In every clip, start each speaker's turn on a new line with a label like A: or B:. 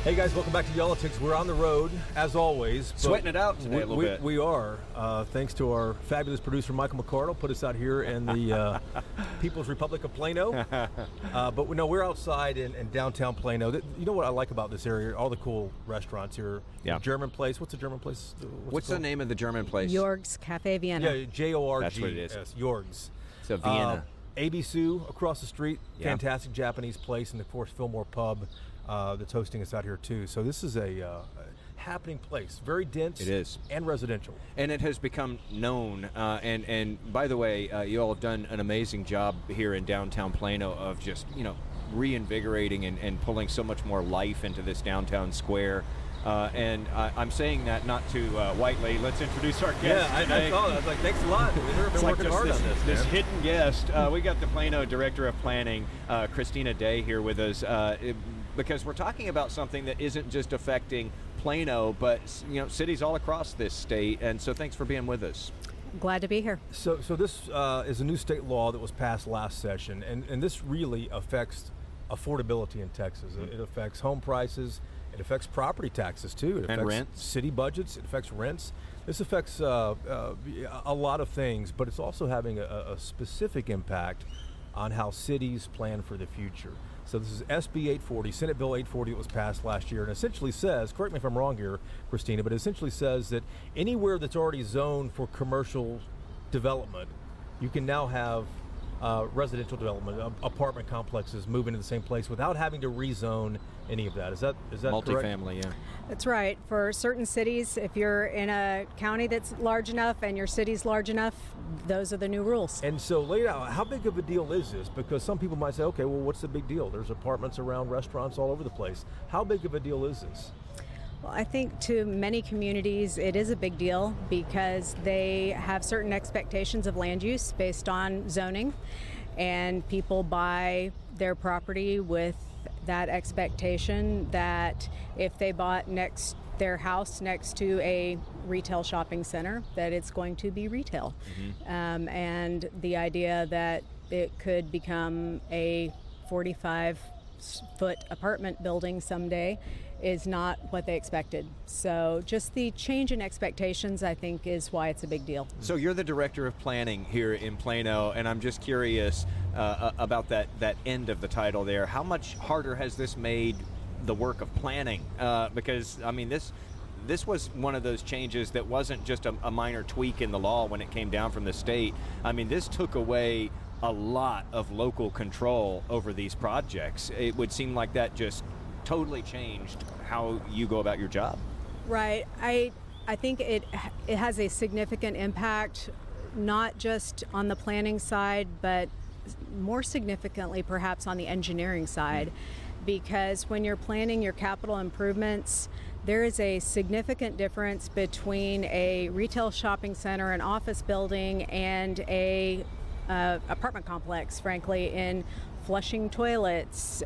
A: Hey guys, welcome back to Yellow-Ticks. We're on the road, as always.
B: Sweating it out today a little bit.
A: We are, thanks to our fabulous producer, Michael McCardle, put us out here in the People's Republic of Plano. But we're outside in downtown Plano. You know what I like about this area? All the cool restaurants here.
B: Yeah.
A: German place. What's the German place?
B: What's the name of the German place?
C: Jorg's Cafe Vienna.
A: Yeah, Jorg.
B: That's what it is.
A: Yes, Jorg's.
B: So Vienna.
A: Abisu across the street,
B: Yeah.
A: fantastic Japanese place, and of course Fillmore Pub that's hosting us out here too. So this is a happening place, very dense.
B: It is.
A: And residential.
B: And it has become known. And by the way, you all have done an amazing job here in downtown Plano of just reinvigorating and pulling so much more life into this downtown square. And I'm saying that not to Whiteley. Let's introduce our guest.
A: Yeah, I saw that. I was like, thanks a lot. We've been working hard on
B: this
A: man.
B: hidden guest. We got the Plano Director of Planning, Christina Day, here with us because we're talking about something that isn't just affecting Plano, but cities all across this state. And so thanks for being with us.
C: Glad to be here.
A: So this is a new state law that was passed last session, and this really affects affordability in Texas. It affects home prices. It affects property taxes, too. It affects
B: rents.
A: City budgets. It affects rents. This affects a lot of things, but it's also having a specific impact on how cities plan for the future. So this is SB 840, Senate Bill 840 that was passed last year, and essentially says, correct me if I'm wrong here, Christina, but it essentially says that anywhere that's already zoned for commercial development, you can now have residential development, apartment complexes move into the same place without having to rezone any of that. Is that
B: Multifamily,
A: correct?
B: yeah.
C: That's right. For certain cities, if you're in a county that's large enough and your city's large enough, those are the new rules.
A: And so laid out, how big of a deal is this? Because some people might say, okay, well, what's the big deal? There's apartments around, restaurants all over the place. How big of a deal is this?
C: Well, I think to many communities it is a big deal because they have certain expectations of land use based on zoning, and people buy their property with that expectation that if they bought their house next to a retail shopping center, that it's going to be retail. Mm-hmm. And the idea that it could become a 45-foot apartment building someday is not what they expected. So just the change in expectations, I think, is why it's a big deal.
B: So you're the Director of Planning here in Plano, and I'm just curious about that end of the title there. How much harder has this made the work of planning? Because, I mean, this was one of those changes that wasn't just a minor tweak in the law when it came down from the state. I mean, this took away a lot of local control over these projects. It would seem like that just totally changed how you go about your job.
C: Right. I think it has a significant impact, not just on the planning side, but more significantly perhaps on the engineering side. Because when you're planning your capital improvements, there is a significant difference between a retail shopping center, an office building, and a apartment complex, frankly, in flushing toilets,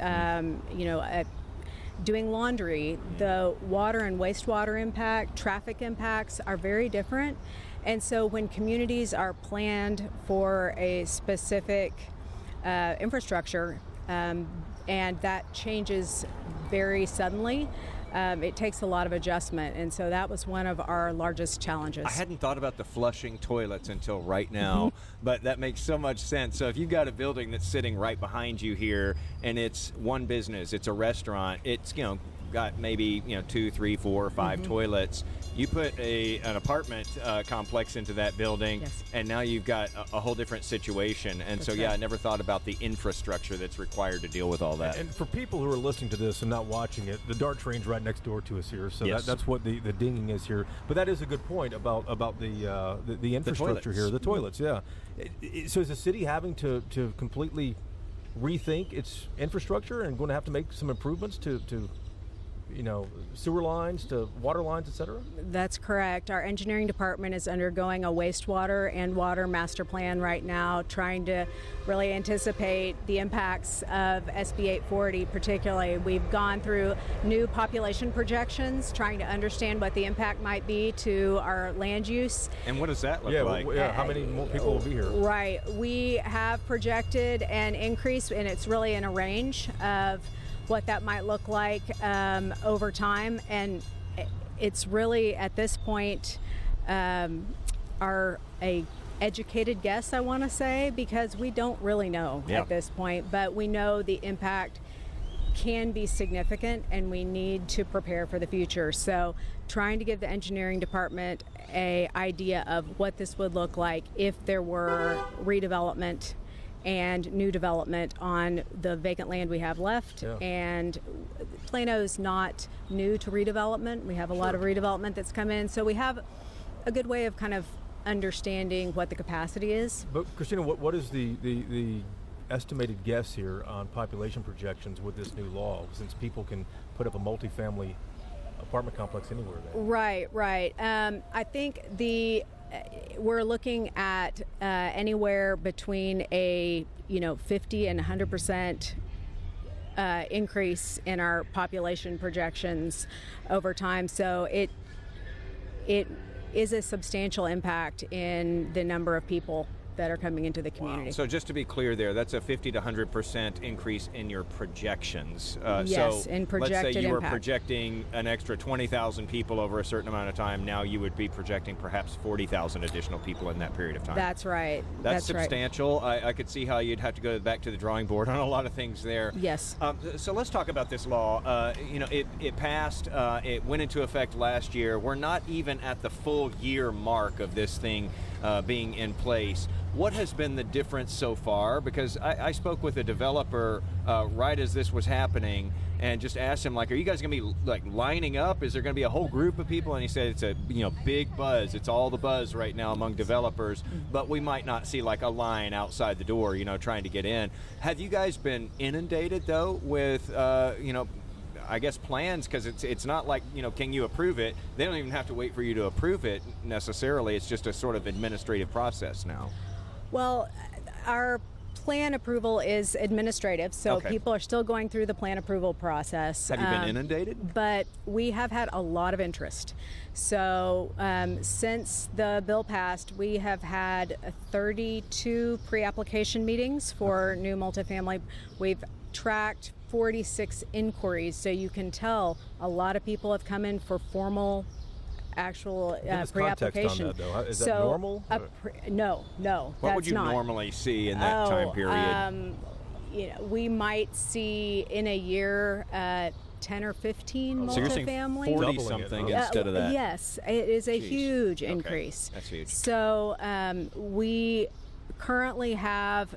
C: doing laundry. The water and wastewater impact, traffic impacts are very different. And so when communities are planned for a specific infrastructure and that changes very suddenly, it takes a lot of adjustment. And so that was one of our largest challenges.
B: I hadn't thought about the flushing toilets until right now, but that makes so much sense. So if you've got a building that's sitting right behind you here and it's one business, it's a restaurant, it's got maybe 2, 3, 4, 5 toilets. You put an apartment complex into that building,
C: Yes.
B: and now you've got a whole different situation. And
C: That's
B: so,
C: right.
B: I never thought about the infrastructure that's required to deal with all that.
A: And for people who are listening to this and not watching it, the DART train's right next door to us here, so
B: Yes.
A: that's what the dinging is here. But that is a good point about the infrastructure here, the toilets. Yeah. So is the city having to completely rethink its infrastructure and going to have to make some improvements to sewer lines to water lines, et cetera?
C: That's correct. Our engineering department is undergoing a wastewater and water master plan right now, trying to really anticipate the impacts of SB 840 particularly. We've gone through new population projections, trying to understand what the impact might be to our land use.
B: And what does that look like?
A: How many more people will be here?
C: Right. We have projected an increase, and it's really in a range of what that might look like over time. And it's really, at this point, a educated guess, I want to say, because we don't really know at this point, but we know the impact can be significant and we need to prepare for the future. So trying to give the engineering department an idea of what this would look like if there were redevelopment and new development on the vacant land we have left. And Plano is not new to redevelopment. We have a lot of redevelopment that's come in, so we have a good way of kind of understanding what the capacity is.
A: But Christina, what is the estimated guess here on population projections with this new law, since people can put up a multifamily apartment complex anywhere there?
C: Right. I think we're looking at anywhere between a 50 and 100% increase in our population projections over time. So it is a substantial impact in the number of people that are coming into the community.
B: Wow. So just to be clear there, that's a 50 to 100% increase in your projections.
C: Yes,
B: so
C: in projected
B: let's say you were
C: impact.
B: Projecting an extra 20,000 people over a certain amount of time. Now you would be projecting perhaps 40,000 additional people in that period of time.
C: That's right.
B: That's substantial. Right. I could see how you'd have to go back to the drawing board on a lot of things there.
C: Yes.
B: So let's talk about this law. It passed. It went into effect last year. We're not even at the full year mark of this thing being in place. What has been the difference so far? Because I spoke with a developer right as this was happening and just asked him, like, are you guys going to be like lining up? Is there going to be a whole group of people? And he said it's a big buzz. It's all the buzz right now among developers, but we might not see like a line outside the door, trying to get in. Have you guys been inundated though with I guess plans, because it's not like, can you approve it? They don't even have to wait for you to approve it necessarily. It's just a sort of administrative process now.
C: Well, our plan approval is administrative, so people are still going through the plan approval process.
B: Have you been inundated?
C: But we have had a lot of interest. So since the bill passed, we have had 32 pre-application meetings for new multifamily. We've tracked 46 inquiries, so you can tell a lot of people have come in for formal actual pre-application.
A: On that, though. Is that normal?
C: No,
B: what would you normally see in that time period?
C: We might see in a year 10 or 15
B: multifamily. So you're saying 40 something instead of that?
C: Yes, it is a huge increase.
B: That's huge.
C: So we currently have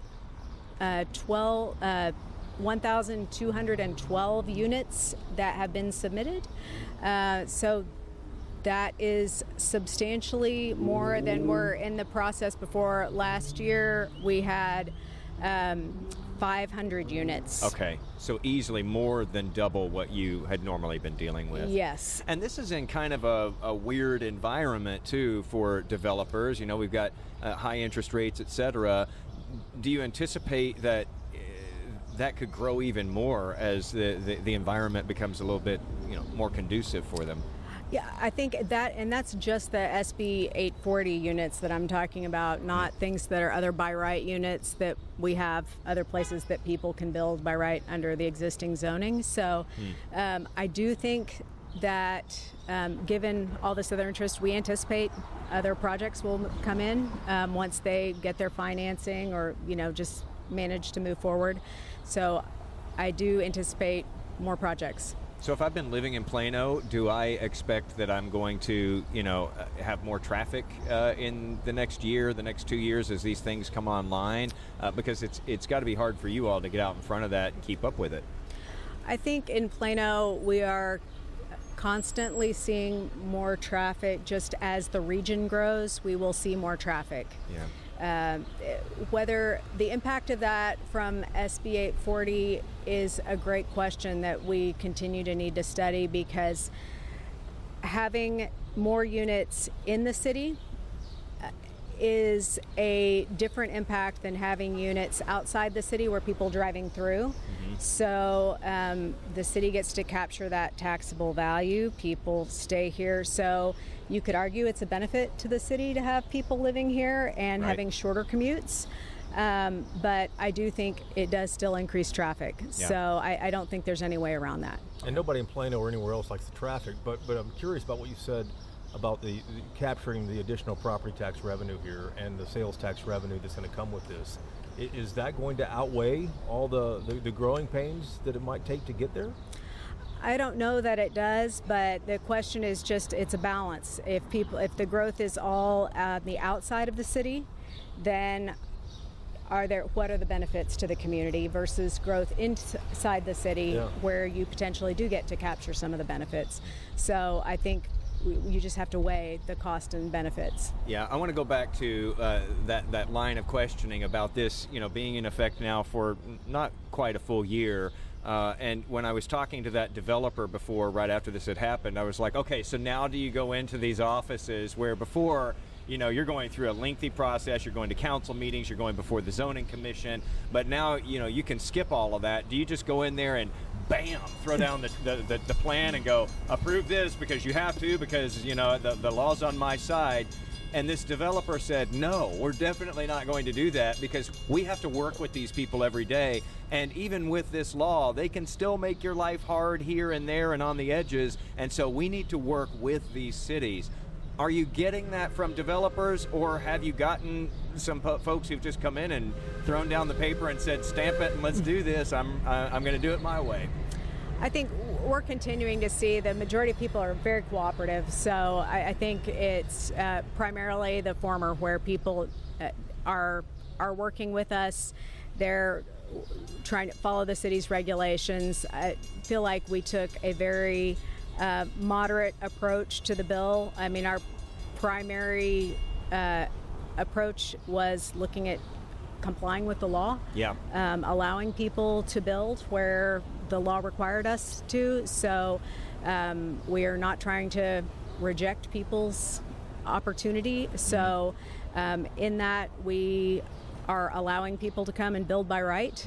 C: 1,212 units that have been submitted. So that is substantially more than were in the process before. Last year we had 500 units.
B: Okay, so easily more than double what you had normally been dealing with.
C: Yes.
B: And this is in kind of a weird environment too for developers. We've got high interest rates, et cetera. Do you anticipate that that could grow even more as the environment becomes a little bit more conducive for them?
C: Yeah, I think that, and that's just the SB 840 units that I'm talking about, not things that are other by right units that we have other places that people can build by right under the existing zoning. So I do think that given all this other interest, we anticipate other projects will come in once they get their financing or just manage to move forward. So I do anticipate more projects.
B: So if I've been living in Plano, do I expect that I'm going to, have more traffic in the next year, the next 2 years as these things come online? Because it's got to be hard for you all to get out in front of that and keep up with it.
C: I think in Plano we are constantly seeing more traffic. Just as the region grows, we will see more traffic.
B: Yeah.
C: Whether the impact of that from SB 840 is a great question that we continue to need to study, because having more units in the city is a different impact than having units outside the city where people driving through. So the city gets to capture that taxable value. People stay here. So you could argue it's a benefit to the city to have people living here and having shorter commutes. But I do think it does still increase traffic.
B: Yeah.
C: So I don't think there's any way around that.
A: And nobody in Plano or anywhere else likes the traffic, but I'm curious about what you said about the capturing the additional property tax revenue here and the sales tax revenue that's going to come with this. Is that going to outweigh all the growing pains that it might take to get there?
C: I don't know that it does, but the question is just, it's a balance. If the growth is all on the outside of the city, then what are the benefits to the community versus growth inside the city, where you potentially do get to capture some of the benefits. So I think you just have to weigh the cost and benefits.
B: Yeah, I want to go back to that line of questioning about this, being in effect now for not quite a full year. And when I was talking to that developer before, right after this had happened, I was like, okay, so now do you go into these offices where before, you're going through a lengthy process, you're going to council meetings, you're going before the zoning commission, but now, you can skip all of that. Do you just go in there and bam, throw down the plan and go, approve this because you have to, because, the law's on my side? And this developer said, no, we're definitely not going to do that because we have to work with these people every day. And even with this law, they can still make your life hard here and there and on the edges. And so we need to work with these cities. Are you getting that from developers, or have you gotten some folks who've just come in and thrown down the paper and said, stamp it and let's do this, I'm going to do it my way?
C: I think we're continuing to see the majority of people are very cooperative. So I think it's primarily the former, where people are working with us. They're trying to follow the city's regulations. I feel like we took a very moderate approach to the bill. I mean, our primary approach was looking at complying with the law, allowing people to build where the law required us to. So we are not trying to reject people's opportunity. So in that, we are allowing people to come and build by right,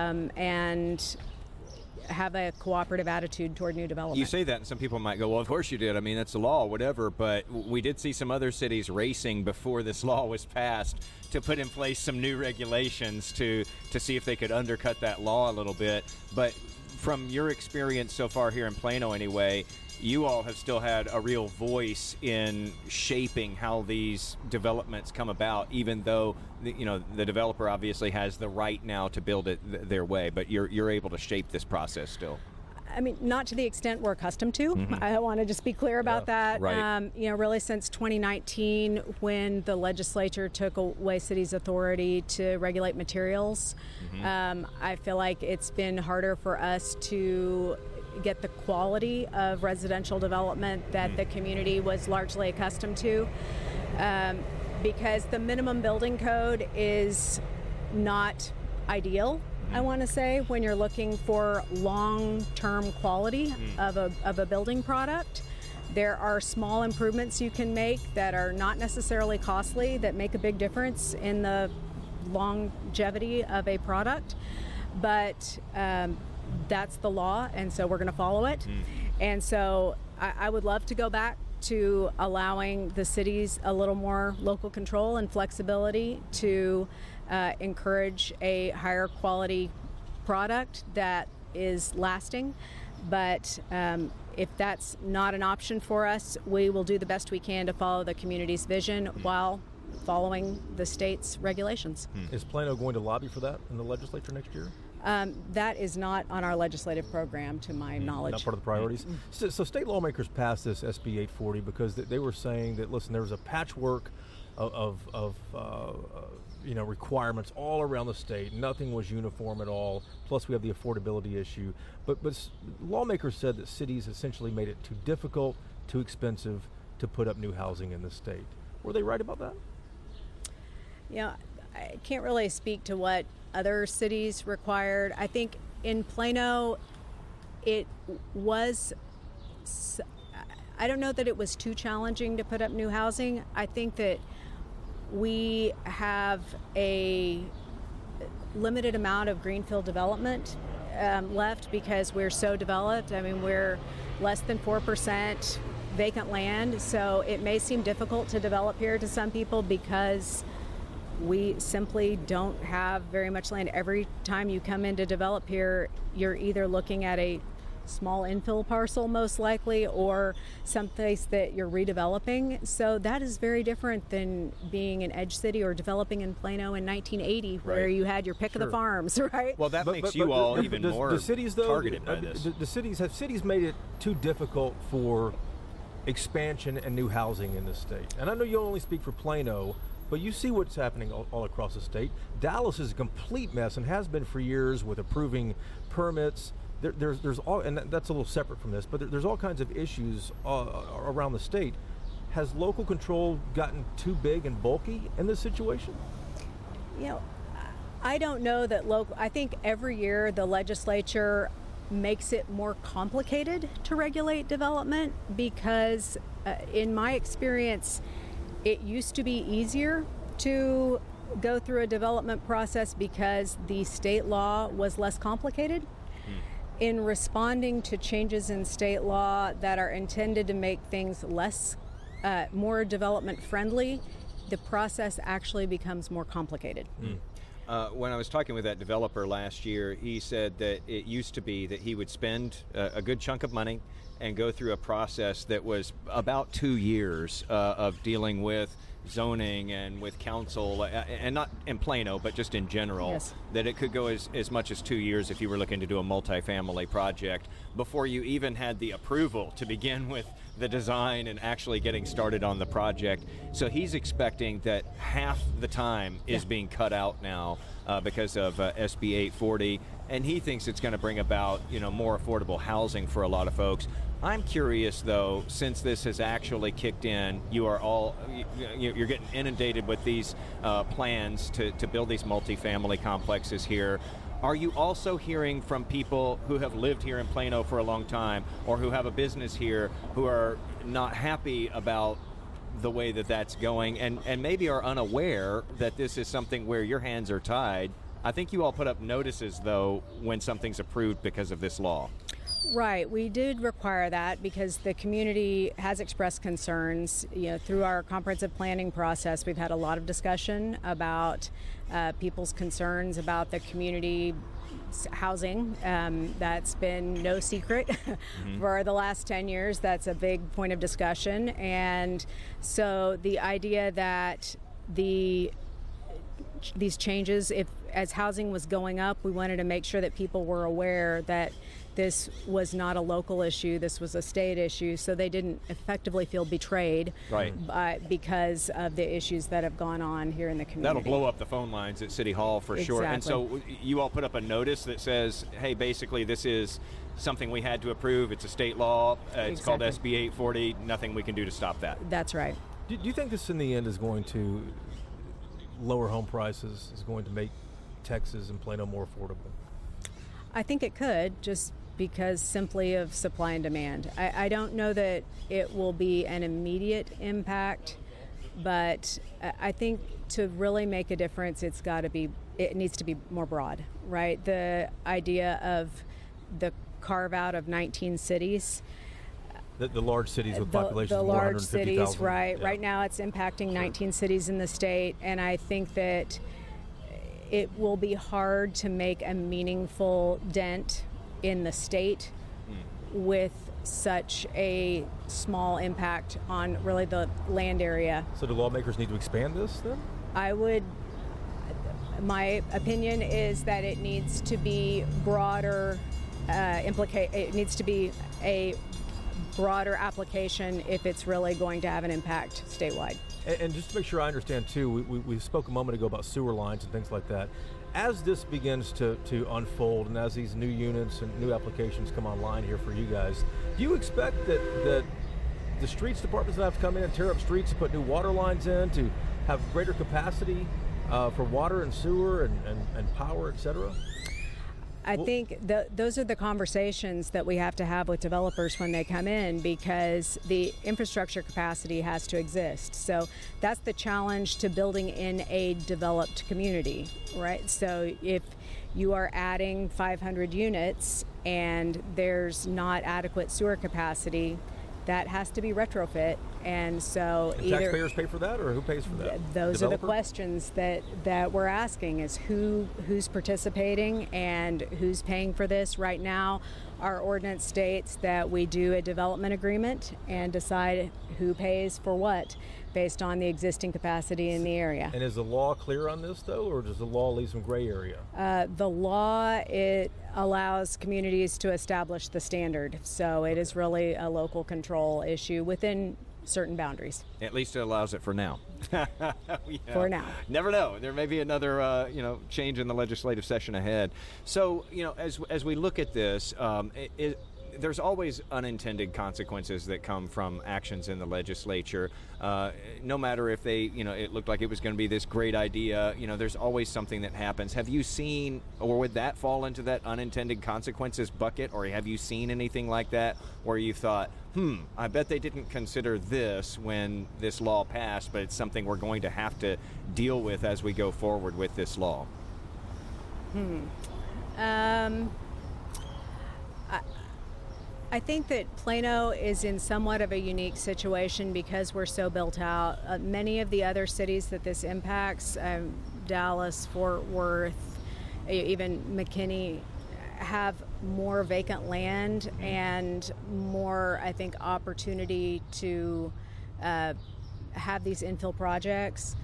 C: and have a cooperative attitude toward new development.
B: You say that and some people might go, well, of course you did. I mean, that's the law, whatever. But we did see some other cities racing before this law was passed to put in place some new regulations to see if they could undercut that law a little bit. But from your experience so far here in Plano anyway, you all have still had a real voice in shaping how these developments come about, even though the developer obviously has the right now to build it their way, but you're able to shape this process still.
C: I mean, not to the extent we're accustomed to. I want to just be clear about that.
B: Right.
C: Really since 2019, when the legislature took away cities' authority to regulate materials, I feel like it's been harder for us to get the quality of residential development that the community was largely accustomed to, because the minimum building code is not ideal, I want to say, when you're looking for long-term quality of a building product. There are small improvements you can make that are not necessarily costly, that make a big difference in the longevity of a product, but that's the law, and so we're going to follow it. And so I would love to go back to allowing the cities a little more local control and flexibility to encourage a higher quality product that is lasting. But if that's not an option for us, we will do the best we can to follow the community's vision while following the state's regulations.
A: Is Plano going to lobby for that in the legislature next year?
C: That is not on our legislative program, to my knowledge.
A: Not part of the priorities. So state lawmakers passed this SB 840 because they were saying that, listen, there was a patchwork of requirements all around the state. Nothing was uniform at all. Plus, we have the affordability issue. But lawmakers said that cities essentially made it too difficult, too expensive to put up new housing in the state. Were they right about that?
C: I can't really speak to what other cities required. I think in Plano, it was, I don't know that it was too challenging to put up new housing. I think that we have a limited amount of greenfield development left because we're so developed. I mean, we're less than 4% vacant land, so it may seem difficult to develop here to some people because we simply don't have very much land. Every time you come in to develop here, you're either looking at a small infill parcel most likely, or someplace that you're redeveloping. So that is very different than being in Edge City or developing in Plano in 1980, where you had your pick of the farms, right?
B: Well, that makes you all even more
A: the cities, though,
B: targeted by this.
A: The cities made it too difficult for expansion and new housing in this state. And I know you only speak for Plano, but you see what's happening all across the state. Dallas is a complete mess and has been for years with approving permits. There's all, and that's a little separate from this, but there's all kinds of issues around the state. Has local control gotten too big and bulky in this situation?
C: You know, I don't know that I think every year the legislature makes it more complicated to regulate development because, in my experience, it used to be easier to go through a development process because the state law was less complicated. In responding to changes in state law that are intended to make things more development friendly, the process actually becomes more complicated.
B: When I was talking with that developer last year, he said that it used to be that he would spend a good chunk of money and go through a process that was about 2 years of dealing with zoning and with council, and not in Plano, but just in general,
C: yes.
B: That it could go as much as 2 years if you were looking to do a multifamily project before you even had the approval to begin with the design and actually getting started on the project. So he's expecting that half the time is being cut out now because of SB 840, and he thinks it's going to bring about more affordable housing for a lot of folks. I'm curious, though, since this has actually kicked in, you're getting inundated with these plans to build these multifamily complexes here. Are you also hearing from people who have lived here in Plano for a long time or who have a business here who are not happy about the way that that's going and maybe are unaware that this is something where your hands are tied? I think you all put up notices, though, when something's approved because of this law.
C: Right. We did require that because the community has expressed concerns. Through our comprehensive planning process, we've had a lot of discussion about people's concerns about the community housing. That's been no secret for the last 10 years. That's a big point of discussion. And so the idea that these changes, as housing was going up, we wanted to make sure that people were aware that this was not a local issue, this was a state issue, so they didn't effectively feel betrayed because of the issues that have gone on here in the community.
B: That'll blow up the phone lines at City Hall for sure. And so you all put up a notice that says, hey, basically this is something we had to approve, it's a state law, it's called SB 840, nothing we can do to stop that.
C: That's right.
A: Do you think this in the end is going to lower home prices, is going to make Texas and Plano more affordable?
C: I think it could, just because simply of supply and demand. I don't know that it will be an immediate impact, but I think to really make a difference, it needs to be more broad, right? The idea of the carve out of 19 cities.
A: The large cities with populations
C: the
A: of more
C: large
A: 150,000.
C: cities, right?
A: Yeah.
C: Right now it's impacting 19 cities in the state, and I think that it will be hard to make a meaningful dent in the state with such a small impact on really the land area.
A: So do lawmakers need to expand this then?
C: My opinion is that it needs to be broader, it needs to be a broader application if it's really going to have an impact statewide.
A: And just to make sure I understand too, we spoke a moment ago about sewer lines and things like that. As this begins to unfold and as these new units and new applications come online here for you guys, do you expect that the streets department's going to have to come in and tear up streets to put new water lines in to have greater capacity for water and sewer and power, et cetera?
C: I think those are the conversations that we have to have with developers when they come in, because the infrastructure capacity has to exist. So that's the challenge to building in a developed community, right? So if you are adding 500 units and there's not adequate sewer capacity, that has to be retrofit. And so
A: And taxpayers pay for that, or who pays for that?
C: Those are the
A: Developer?
C: questions that we're asking, is who's participating and who's paying for this. Right now, our ordinance states that we do a development agreement and decide who pays for what based on the existing capacity in the area.
A: And is the law clear on this, though, or does the law leave some gray area?
C: The law, it allows communities to establish the standard. So it is really a local control issue within certain boundaries.
B: At least it allows it for now.
C: For now.
B: Never know. There may be another, change in the legislative session ahead. So, as we look at this, there's always unintended consequences that come from actions in the legislature. No matter if they, it looked like it was going to be this great idea, there's always something that happens. Have you seen, or would that fall into that unintended consequences bucket, or have you seen anything like that where you thought, I bet they didn't consider this when this law passed, but it's something we're going to have to deal with as we go forward with this law?
C: I think that Plano is in somewhat of a unique situation because we're so built out. Many of the other cities that this impacts, Dallas, Fort Worth, even McKinney, have more vacant land and more, I think, opportunity to have these infill projects.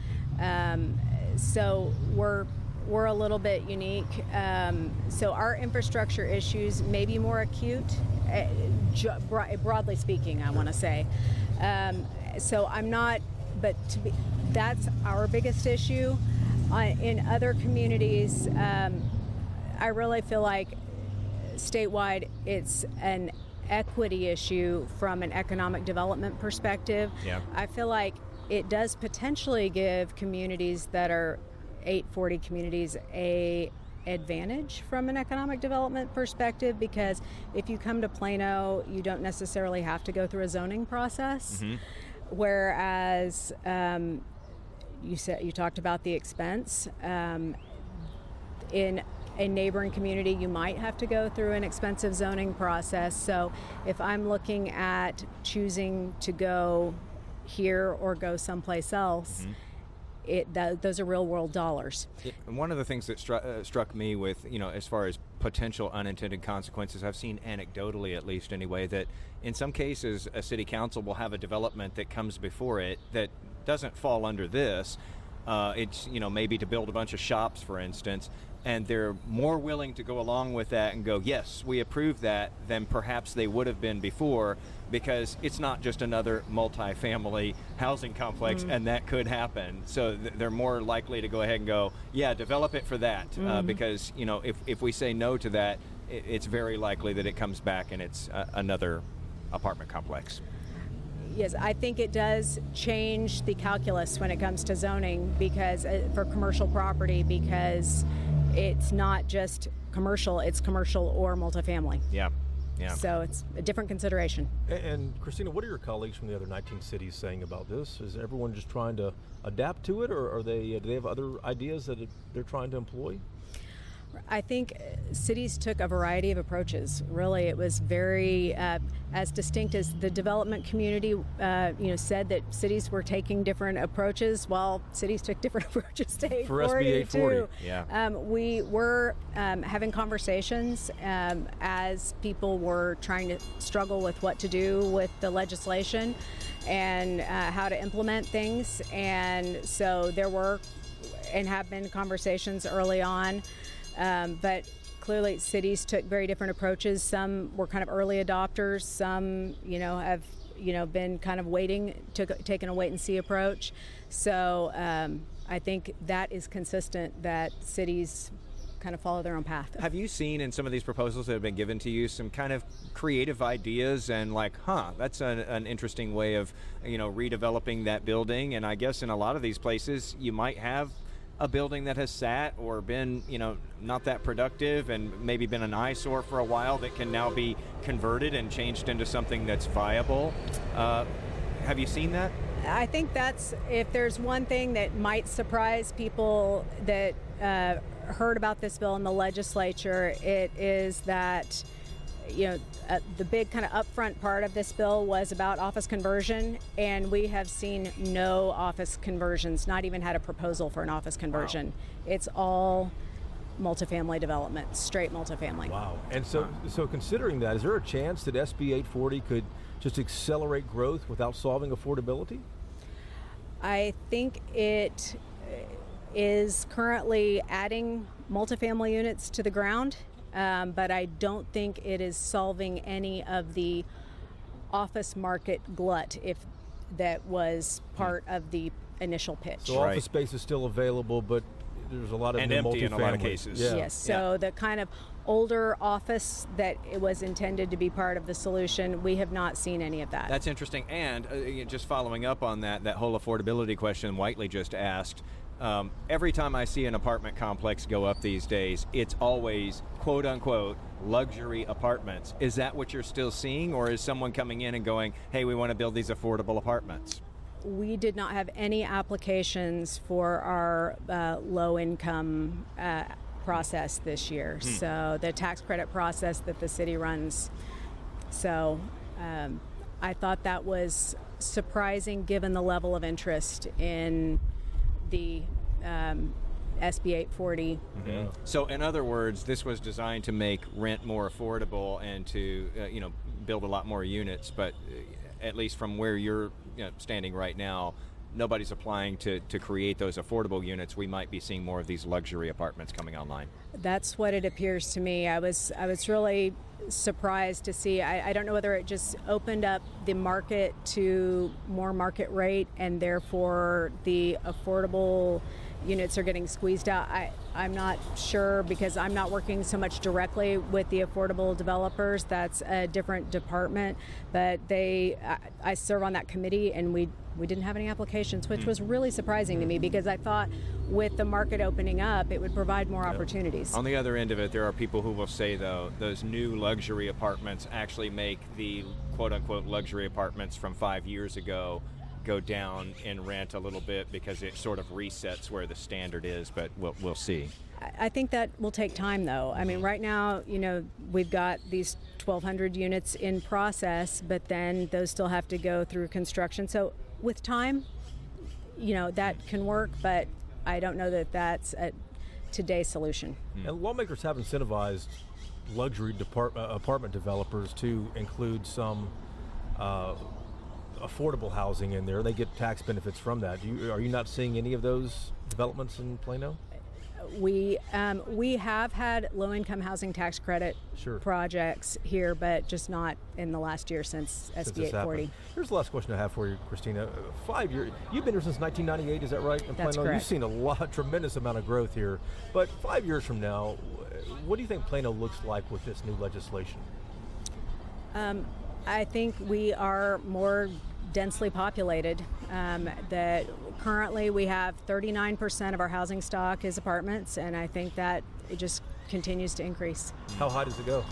C: So we're a little bit unique. So our infrastructure issues may be more acute, broadly speaking, I want to say. So I'm not, but that's our biggest issue. In other communities, I really feel like statewide it's an equity issue from an economic development perspective.
B: Yeah.
C: I feel like it does potentially give communities that are 840 communities a advantage from an economic development perspective, because if you come to Plano, you don't necessarily have to go through a zoning process. Whereas you talked about the expense. In a neighboring community, you might have to go through an expensive zoning process. So if I'm looking at choosing to go here or go someplace else, those are real world dollars.
B: And one of the things that struck me with, as far as potential unintended consequences, I've seen anecdotally, at least anyway, that in some cases a city council will have a development that comes before it that doesn't fall under this. It's, maybe to build a bunch of shops, for instance, and they're more willing to go along with that and go, yes, we approve that, than perhaps they would have been before, because it's not just another multi-family housing complex, and that could happen. So they're more likely to go ahead and go, yeah, develop it for that, because, if we say no to that, it's very likely that it comes back and it's another apartment complex.
C: Yes, I think it does change the calculus when it comes to zoning, because for commercial property, because it's not just commercial, it's commercial or multifamily.
B: Yeah.
C: So it's a different consideration.
A: And Christina, what are your colleagues from the other 19 cities saying about this? Is everyone just trying to adapt to it, or do they have other ideas that they're trying to employ?
C: I think cities took a variety of approaches. Really, it was very as distinct as the development community, said that cities were taking different approaches. Well, cities took different approaches to 840
A: for SB 840.
C: too.
B: Yeah.
C: We were having conversations as people were trying to struggle with what to do with the legislation and how to implement things. And so there were and have been conversations early on. But clearly cities took very different approaches. Some were kind of early adopters. Some, have, been kind of taking a wait and see approach. So I think that is consistent, that cities kind of follow their own path.
B: Have you seen in some of these proposals that have been given to you some kind of creative ideas and that's an interesting way of, redeveloping that building? And I guess in a lot of these places you might have a building that has sat or been, not that productive and maybe been an eyesore for a while that can now be converted and changed into something that's viable. Have you seen that?
C: I think that's, if there's one thing that might surprise people that heard about this bill in the legislature, it is that the big kind of upfront part of this bill was about office conversion, and we have seen no office conversions, not even had a proposal for an office conversion.
A: Wow.
C: It's all multifamily development, straight multifamily.
A: Wow. And so considering that, is there a chance that SB 840 could just accelerate growth without solving affordability?
C: I think it is currently adding multifamily units to the ground, but I don't think it is solving any of the office market glut, if that was part of the initial pitch.
A: So office space is still available, but there's a lot of
B: and
A: new
B: empty in a lot of
A: multifamily.
B: cases.
A: Yeah.
C: Yes, so the kind of older office that it was intended to be part of the solution, we have not seen any of that.
B: That's interesting. And just following up on that whole affordability question Whiteley just asked, every time I see an apartment complex go up these days, it's always, quote unquote, luxury apartments. Is that what you're still seeing, or is someone coming in and going, hey, we want to build these affordable apartments?
C: We did not have any applications for our low-income process this year. So the tax credit process that the city runs. So I thought that was surprising given the level of interest in the SB 840.
A: Yeah.
B: So in other words, this was designed to make rent more affordable and to build a lot more units, but at least from where you're standing right now, nobody's applying to create those affordable units. We might be seeing more of these luxury apartments coming online.
C: That's what it appears to me. I was really surprised to see. I don't know whether it just opened up the market to more market rate and therefore the affordable units are getting squeezed out. I'm not sure because I'm not working so much directly with the affordable developers. That's a different department, but I serve on that committee and we didn't have any applications, which was really surprising to me because I thought with the market opening up, it would provide more opportunities.
B: On the other end of it, there are people who will say, though, those new luxury apartments actually make the quote-unquote luxury apartments from 5 years ago go down in rent a little bit because it sort of resets where the standard is, but we'll see.
C: I think that will take time, though. I mean, right now, we've got these 1,200 units in process, but then those still have to go through construction. So with time, that can work, but I don't know that that's a today's solution.
A: And lawmakers have incentivized luxury apartment developers to include some affordable housing in there. They get tax benefits from that. Are you not seeing any of those developments in Plano?
C: We have had low-income housing tax credit projects here, but just not in the last year since SB 840.
A: Here's the last question I have for you, Christina. 5 years. You've been here since 1998, is that right? In
C: That's
A: Plano?
C: correct.
A: You've seen a tremendous amount of growth here. But 5 years from now, what do you think Plano looks like with this new legislation?
C: I think we are more densely populated. That currently we have 39% of our housing stock is apartments, and I think that it just continues to increase.
A: How high does it go?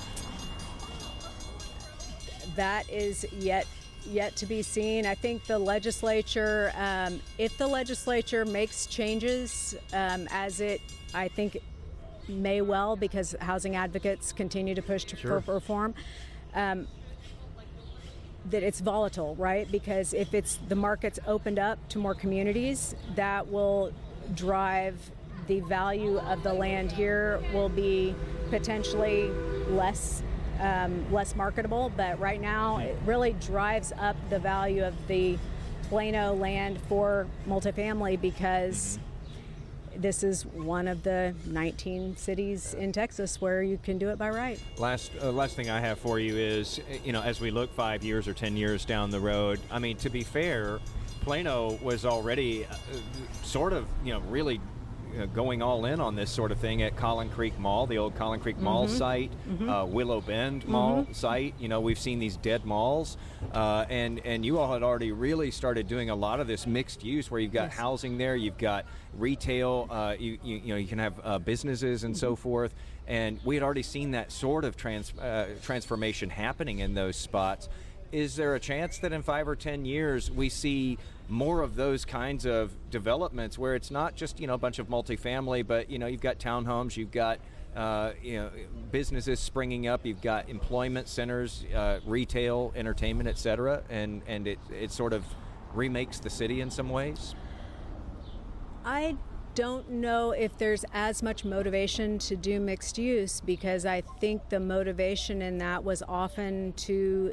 C: That is yet to be seen. I think the legislature, if the legislature makes changes, as it, I think, may well, because housing advocates continue to push for reform, that it's volatile, right? Because if the market's opened up to more communities, that will drive the value of the land here will be potentially less marketable. But right now, it really drives up the value of the Plano land for multifamily because this is one of the 19 cities in Texas where you can do it by right.
B: Last thing I have for you is, as we look 5 years or 10 years down the road, I mean, to be fair, Plano was already sort of, really going all in on this sort of thing at Collin Creek Mall, the old Collin Creek Mall site, Willow Bend Mall site. We've seen these dead malls, and you all had already really started doing a lot of this mixed use where you've got housing there, you've got retail, you can have businesses and so forth, and we had already seen that sort of transformation happening in those spots. Is there a chance that in 5 or 10 years we see more of those kinds of developments where it's not just, a bunch of multifamily, but, you've got townhomes, you've got businesses springing up. You've got employment centers, retail, entertainment, etc., and it sort of remakes the city in some ways.
C: I don't know if there's as much motivation to do mixed use, because I think the motivation in that was often to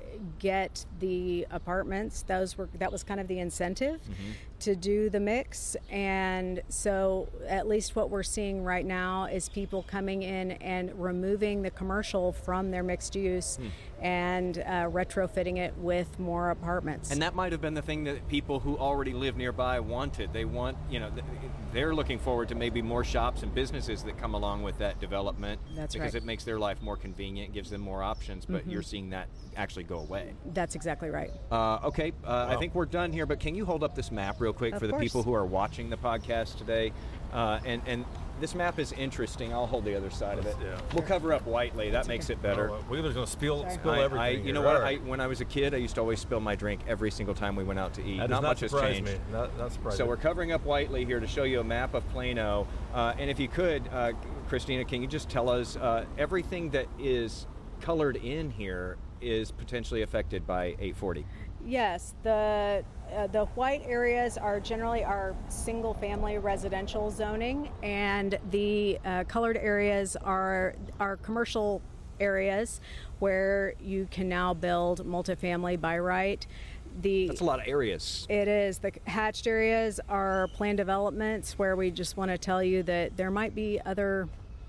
C: get the apartments. That was kind of the incentive to do the mix. And so at least what we're seeing right now is people coming in and removing the commercial from their mixed use and retrofitting it with more apartments.
B: And that might have been the thing that people who already live nearby wanted. They want, they're looking forward to maybe more shops and businesses that come along with that development.
C: That's
B: because
C: right.
B: it makes their life more convenient, gives them more options, but you're seeing that actually go away.
C: That's exactly right.
B: Okay, I think we're done here, but can you hold up this map real quick
C: Of
B: for the
C: course.
B: people who are watching the podcast today? And this map is interesting. I'll hold the other side of it.
A: Yeah.
B: We'll cover up Whiteley. That makes it better.
A: Wheeler's going to spill
C: Sorry.
A: everything.
B: You know what? When I was a kid, I used to always spill my drink every single time we went out to eat.
A: That
B: Not
A: does not
B: much has
A: surprise
B: changed.
A: me. Not surprising.
B: So we're covering up Whiteley here to show you a map of Plano. And if you could, Christina, can you just tell us everything that is colored in here is potentially affected by 840?
C: Yes, the white areas are generally our single-family residential zoning, and the colored areas are our commercial areas where you can now build multifamily by right.
B: That's a lot of areas.
C: It is. The hatched areas are planned developments where we just want to tell you that there might be other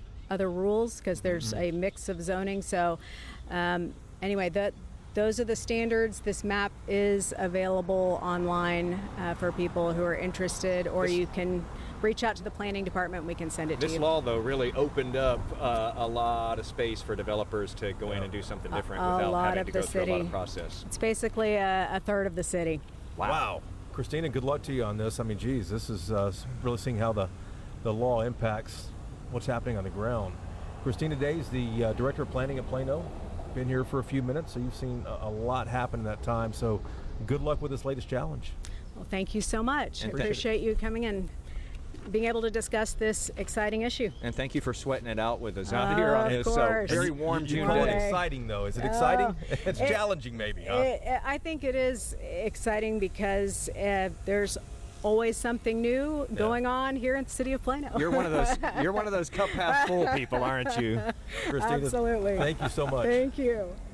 C: rules because there's a mix of zoning. So anyway, those are the standards. This map is available online for people who are interested, or you can reach out to the planning department and we can send it to you.
B: This law, though, really opened up a lot of space for developers to go in and do something different without having to go through a lot of process.
C: It's basically a third of the city.
A: Wow. Christina, good luck to you on this. I mean, geez, this is really seeing how the law impacts what's happening on the ground. Christina Days, the Director of Planning at Plano, been here for a few minutes, so you've seen a lot happen in that time. So good luck with this latest challenge.
C: Well, thank you so much. I
B: And
C: appreciate you coming in, being able to discuss this exciting issue.
B: And thank you for sweating it out with us out here on
C: Of
B: this
C: course.
B: very warm
A: You
B: June
A: call it
B: day.
A: exciting, though. Is it exciting? It's challenging, maybe, huh?
C: I think it is exciting because there's always something new going on here in the city of Plano.
B: You're one of those cup half full people, aren't you?
A: Christina,
C: Absolutely.
A: thank you so much.
C: Thank you.